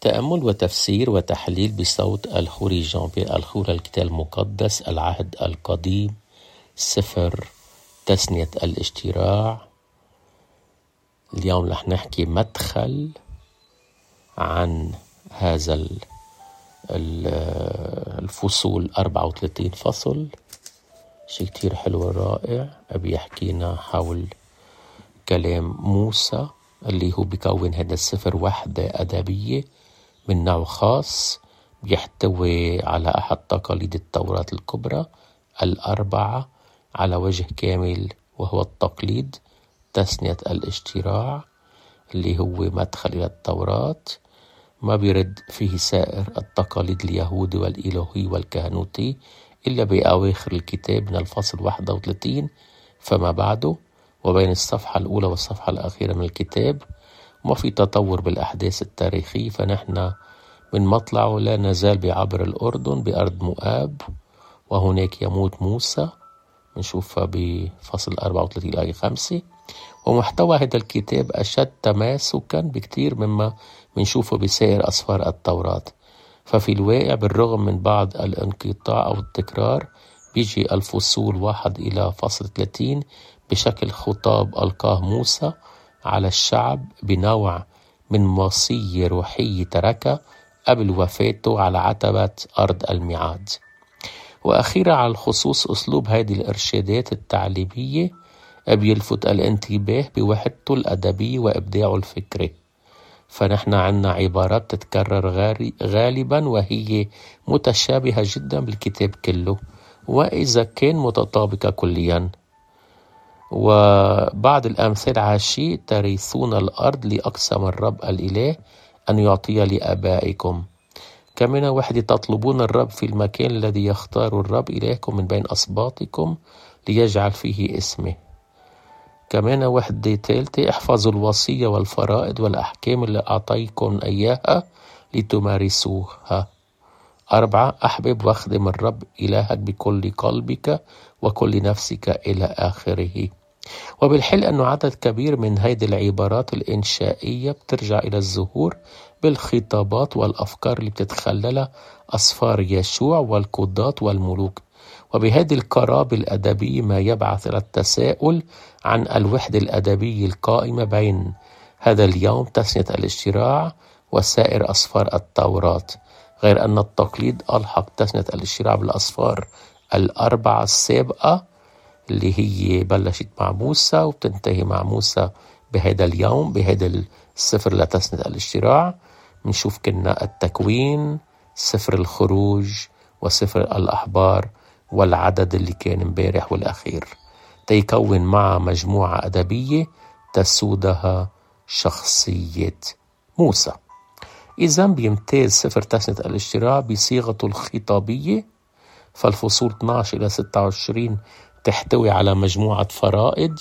تأمل وتفسير وتحليل بصوت الخوري جامبير الخوري الكتاب المقدس العهد القديم سفر تثنية الاشتراع. اليوم رح نحكي مدخل عن هذا الفصول 34 فصل، شيء كتير حلو ورائع. بيحكينا حول كلام موسى اللي هو بيكون هذا السفر وحدة أدبية من نوع خاص، بيحتوي على أحد تقاليد التوراة الكبرى 4 على وجه كامل، وهو التقليد تثنية الاشتراع اللي هو مدخل إلى التوراة، ما بيرد فيه سائر التقاليد اليهودي والإلهي والكهنوتي إلا بأواخر الكتاب من الفصل 31 فما بعده، وبين الصفحة الأولى والصفحة الأخيرة من الكتاب، وما في تطور بالأحداث التاريخية. فنحن من مطلعه لا نزال بعبر الأردن بأرض مؤاب، وهناك يموت موسى، بنشوفها بفصل 34 آية 5. ومحتوى هذا الكتاب أشد تماسكا بكتير مما بنشوفه بسائر أسفار التوراة. ففي الواقع بالرغم من بعض الانقطاع أو التكرار، بيجي الفصول 1 إلى فصل 30 بشكل خطاب ألقاه موسى على الشعب بنوع من وصية روحية تركها قبل وفاته على عتبة أرض الميعاد. وأخيرا على الخصوص أسلوب هذه الإرشادات التعليمية بيلفت الانتباه بوحدته الأدبية وإبداعه الفكري. فنحن عنا عبارات تتكرر غالبا وهي متشابهة جدا بالكتاب كله، وإذا كان متطابقة كليا. وبعض الأمثال عاشي ترثون الأرض لأقسم الرب الإله أن يعطي لآبائكم. كمان وحدة تطلبون الرب في المكان الذي يختار الرب إلهكم من بين أصباطكم ليجعل فيه اسمه. كمان وحدة ثالثة احفظوا الوصية والفرائض والأحكام اللي أعطيكم إياها لتمارسوها. 4 أحبب واخدم الرب إلهك بكل قلبك وكل نفسك إلى آخره. وبالحل أنه عدد كبير من هذه العبارات الإنشائية بترجع إلى الظهور بالخطابات والأفكار اللي بتتخللها أسفار يشوع والقضاة والملوك. وبهذه القرابة الأدبية ما يبعث إلى التساؤل عن الوحدة الأدبية القائمة بين هذا اليوم تثنية الاشتراع وسائر أسفار التوراة، غير أن التقليد ألحق تثنية الاشتراع بالأسفار 4 السابقة اللي هي بلشت مع موسى وبتنتهي مع موسى بهذا اليوم بهذا السفر لتثنية الاشتراع. بنشوف كنا التكوين، سفر الخروج، وسفر الأحبار، والعدد اللي كان امبارح والأخير، تيكون مع مجموعة أدبية تسودها شخصية موسى. إذا بيمتاز سفر تثنية الاشتراع بصيغته الخطابية، فالفصول 12 إلى 26 تحتوي على مجموعة فرائض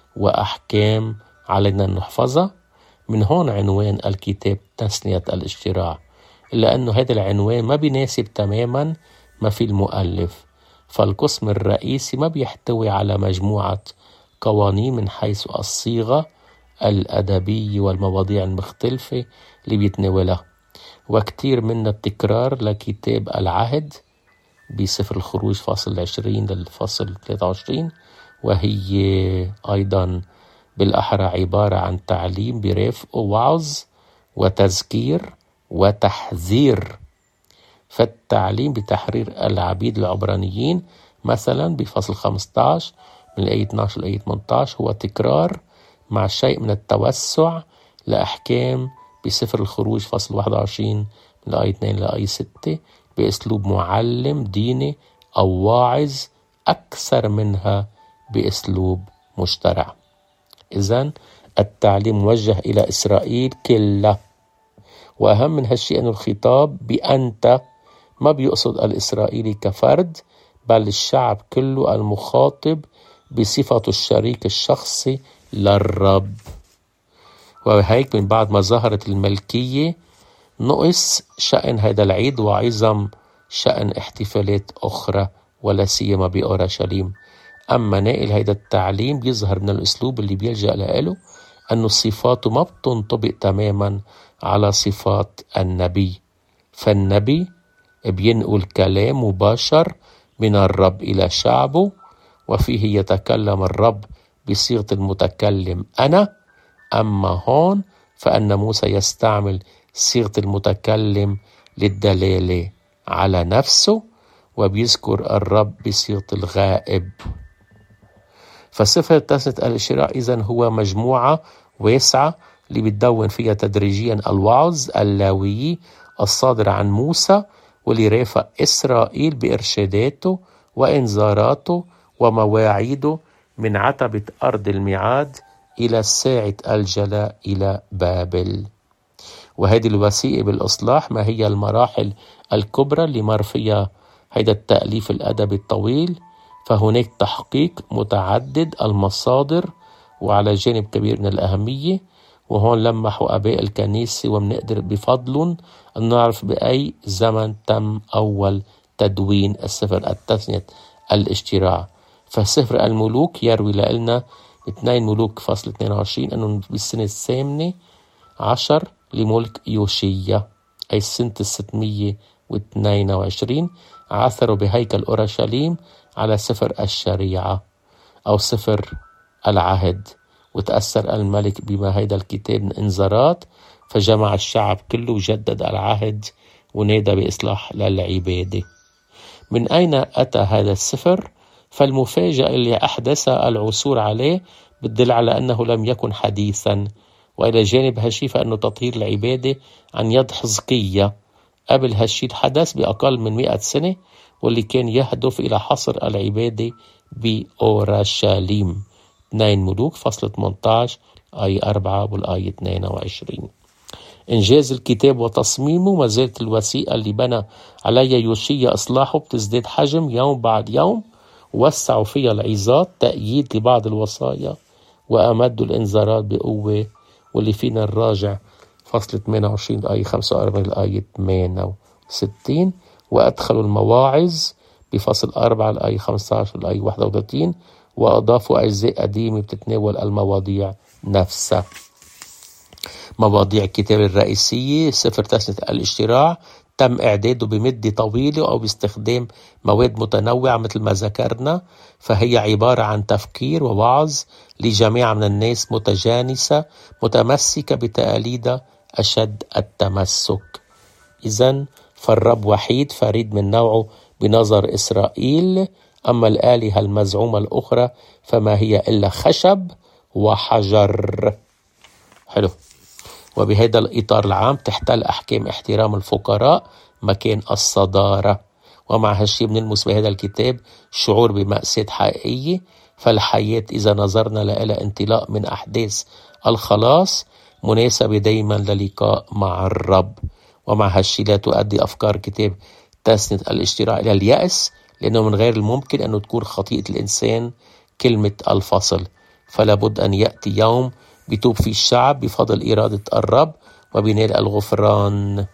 وأحكام علينا أن نحفظها. من هون عنوان الكتاب تثنية الاشتراع، إلا أنه هذا العنوان ما بيناسب تماما ما في المؤلف. فالقسم الرئيسي ما بيحتوي على مجموعة قوانين من حيث الصيغة الأدبية والمواضيع المختلفة اللي بيتناولها، وكتير من التكرار لكتاب العهد بسفر الخروج فصل 20 للفصل 23، وهي أيضا بالأحرى عبارة عن تعليم برفق ووعظ وتذكير وتحذير. فالتعليم بتحرير العبيد العبرانيين مثلا بفصل 15 من الآية 12 للآية 18 هو تكرار مع شيء من التوسع لأحكام بسفر الخروج فصل 21 من الآية 2 للآية 6 بأسلوب معلم ديني أو واعظ أكثر منها بأسلوب مشترع. إذن التعليم موجه إلى إسرائيل كله، وأهم من هالشيء أن الخطاب بأنت ما بيقصد الإسرائيلي كفرد، بل الشعب كله المخاطب بصفة الشريك الشخصي للرب. وهيك من بعد ما ظهرت الملكية نقص شأن هذا العيد وعظم شأن احتفالات أخرى ولا سيما بأورشليم. أما نائل هذا التعليم بيظهر من الأسلوب اللي بيلجأ له أنه صفاته ما بتنطبق تماما على صفات النبي، فالنبي بينقل كلام مباشر من الرب إلى شعبه، وفيه يتكلم الرب بصيغة المتكلم أنا. أما هون فأن موسى يستعمل صيغة المتكلم للدلالة على نفسه، وبيذكر الرب بصيغة الغائب. فسفر تثنية الإشراع إذن هو مجموعة واسعة اللي بتدون فيها تدريجيا الوعظ اللاويي الصادر عن موسى، واللي رافق إسرائيل بإرشاداته وإنذاراته ومواعيده من عتبة أرض الميعاد إلى ساعة الجلاء إلى بابل. وهذه الوثيقة بالإصلاح ما هي المراحل الكبرى اللي مر فيها هذا التأليف الأدبي الطويل؟ فهناك تحقيق متعدد المصادر وعلى جانب كبير من الأهمية، وهون لمحوا أباء الكنيسة ومنقدر بفضلهم أن نعرف بأي زمن تم أول تدوين السفر التثنية الاشتراع. فسفر الملوك يروي لنا 2 ملوك فصل 22 أنه بالسنة 18 لملك يوشيا، أي سنة 622 عثروا بهيكل أورشليم على سفر الشريعة أو سفر العهد، وتأثر الملك بما هيدا الكتاب من إنذارات، فجمع الشعب كله وجدد العهد ونادى بإصلاح للعبادة. من أين أتى هذا السفر؟ فالمفاجأة اللي أحدثها العثور عليه بتدل على أنه لم يكن حديثا، وإلى جانب هالشي فإنه تطهير العبادة عن يد حزقية قبل هالشي الحدث بأقل من 100 سنة، واللي كان يهدف إلى حصر العبادة بأورشليم. 2 ملوك فصل 18 آية 4 والآية 22. إنجاز الكتاب وتصميمه ما زالت الوثيقة اللي بنى عليها يوشيا إصلاحه بتزداد حجم يوم بعد يوم، وسعوا فيها العظات تأييد لبعض الوصايا وأمدوا الإنذارات بقوة، واللي فينا الراجع فصل 28 آية 45 الآية 68، وأدخلوا المواعظ بفصل 4 الآية 15 الآية 31، وأضافوا أجزاء قديمة بتتناول المواضيع نفسها. مواضيع الكتاب الرئيسية سفر تثنية الاشتراع تم إعداده بمدة طويلة أو باستخدام مواد متنوعة مثل ما ذكرنا، فهي عبارة عن تفكير ووعظ لجماعة من الناس متجانسة متمسكة بتقاليدها أشد التمسك. إذن فالرب وحيد فريد من نوعه بنظر إسرائيل، أما الآلهة المزعومة الأخرى فما هي إلا خشب وحجر. حلو. وبهذا الإطار العام تحتل أحكام احترام الفقراء مكان الصدارة، ومع هالشي بنلمس بهذا الكتاب شعور بمأساة حقيقية، فالحياة إذا نظرنا لها انطلاق من أحداث الخلاص مناسبة دايما للقاء مع الرب. ومع هالشي لا تؤدي أفكار كتاب تثنية الاشتراع إلى اليأس، لأنه من غير الممكن أن تكون خطيئة الإنسان كلمة الفصل، فلا بد أن يأتي يوم بيتوب فيه الشعب بفضل إرادة الرب وبنال الغفران.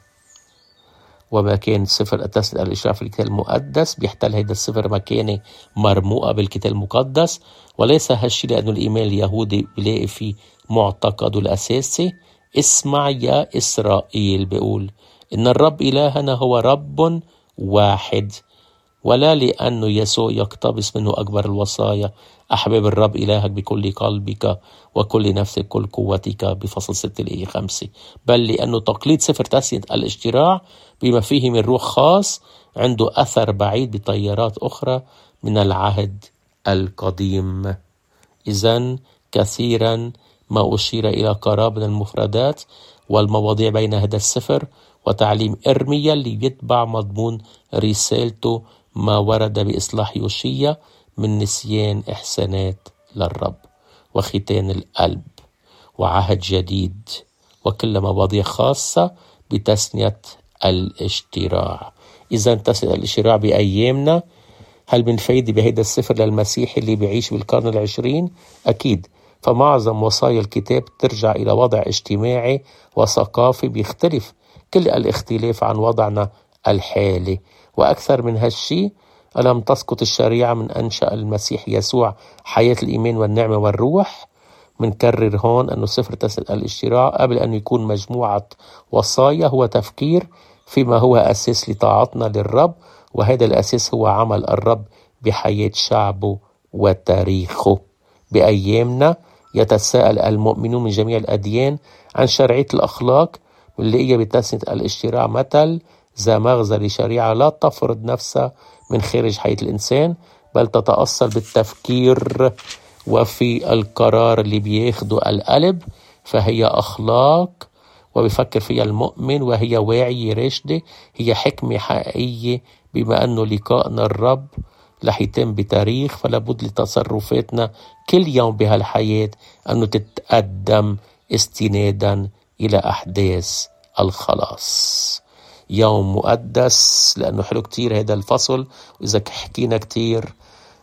وما كان سفر التثنية الاشتراع في الكتاب المقدس بيحتل هيدا السفر مكانة مرموقة بالكتاب المقدس، وليس هالشي لأنه الإيمان اليهودي بيلاقي فيه معتقده الأساسي. اسمع يا إسرائيل، بيقول إن الرب إلهنا هو رب واحد، ولا لأنه يسوع يقتبس منه أكبر الوصايا أحباب الرب إلهك بكل قلبك وكل نفسك كل قوتك بفصل 6 الآية 5، بل لأنه تقليد سفر تثنية الاشتراع بما فيه من روح خاص عنده أثر بعيد بتيارات أخرى من العهد القديم. إذن كثيرا ما أشير إلى قرابة من المفردات والمواضيع بين هذا السفر وتعليم إرميا اللي يتبع مضمون رسالته ما ورد بإصلاح يوشيا من نسيان إحسانات للرب وختان القلب وعهد جديد، وكل مواضيع خاصة بتثنية الاشتراع. إذا تثنية الاشتراع بأيامنا هل من فايدة بهذا السفر للمسيحي اللي بيعيش بالقرن 20؟ أكيد. فمعظم وصايا الكتاب ترجع إلى وضع اجتماعي وثقافي بيختلف كل الاختلاف عن وضعنا الحالي، وأكثر من هالشي ألم تسقط الشريعة من أنشأ المسيح يسوع حياة الإيمان والنعمة والروح؟ منكرر هون أنه سفر الاشتراع قبل أن يكون مجموعة وصايا هو تفكير فيما هو أساس لطاعتنا للرب، وهذا الأساس هو عمل الرب بحياة شعبه وتاريخه. بأيامنا يتساءل المؤمنون من جميع الأديان عن شرعية الأخلاق اللي هي بتسنة الاشتراع مثل ذا مغزى لشريعة لا تفرض نفسها من خارج حياة الإنسان، بل تتأصل بالتفكير وفي القرار اللي بياخده القلب، فهي أخلاق وبيفكر فيها المؤمن، وهي واعية راشدة، هي حكمة حقيقية. بما أنه لقائنا الرب رح يتم بتاريخ، فلا بد لتصرفاتنا كل يوم بهالحياة أنه تتقدم استنادا إلى أحداث الخلاص. يوم مقدس لأنه حلو كتير هذا الفصل، وإذا حكينا كتير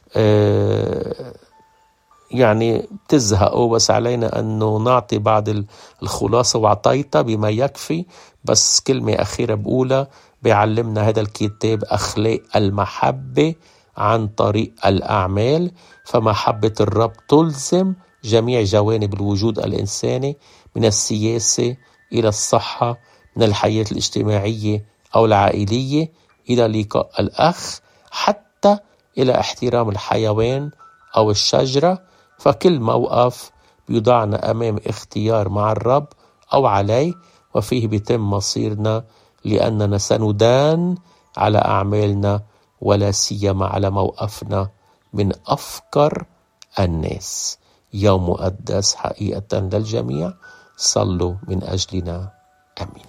يعني بتزهقوا، بس علينا أنه نعطي بعض الخلاصة، وعطيتها بما يكفي. بس كلمة أخيرة بقولها، بيعلمنا هذا الكتاب أخلاق المحبة عن طريق الأعمال، فمحبة الرب تلزم جميع جوانب الوجود الإنساني، من السياسة إلى الصحة، من الحياة الاجتماعية أو العائلية إلى لقاء الأخ، حتى إلى احترام الحيوان أو الشجرة. فكل موقف بيضعنا أمام اختيار مع الرب أو عليه، وفيه بيتم مصيرنا، لأننا سندان على أعمالنا، ولا سيما على موقفنا من أفكار الناس. يوم مقدس حقيقة للجميع. صلوا من أجلنا. آمين.